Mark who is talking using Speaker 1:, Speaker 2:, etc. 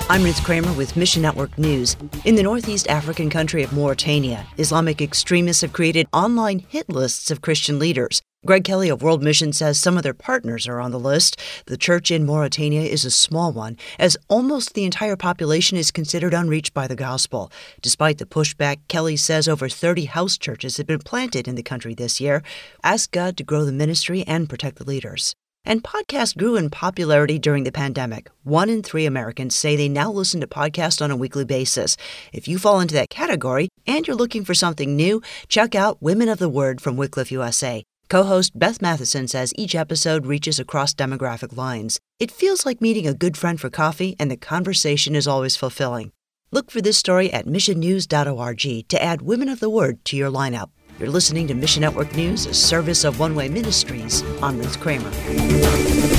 Speaker 1: I'm Ruth Kramer with Mission Network News. In the northeast African country of Mauritania, Islamic extremists have created online hit lists of Christian leaders. Greg Kelly of World Mission says some of their partners are on the list. The church in Mauritania is a small one, as almost the entire population is considered unreached by the gospel. Despite the pushback, Kelly says over 30 house churches have been planted in the country this year. Ask God to grow the ministry and protect the leaders. And podcasts grew in popularity during the pandemic. 1 in 3 Americans say they now listen to podcasts on a weekly basis. If you fall into that category and you're looking for something new, check out Women of the Word from Wycliffe USA. Co-host Beth Matheson says each episode reaches across demographic lines. It feels like meeting a good friend for coffee, and the conversation is always fulfilling. Look for this story at missionnews.org to add Women of the Word to your lineup. You're listening to Mission Network News, a service of One Way Ministries. I'm Ruth Kramer.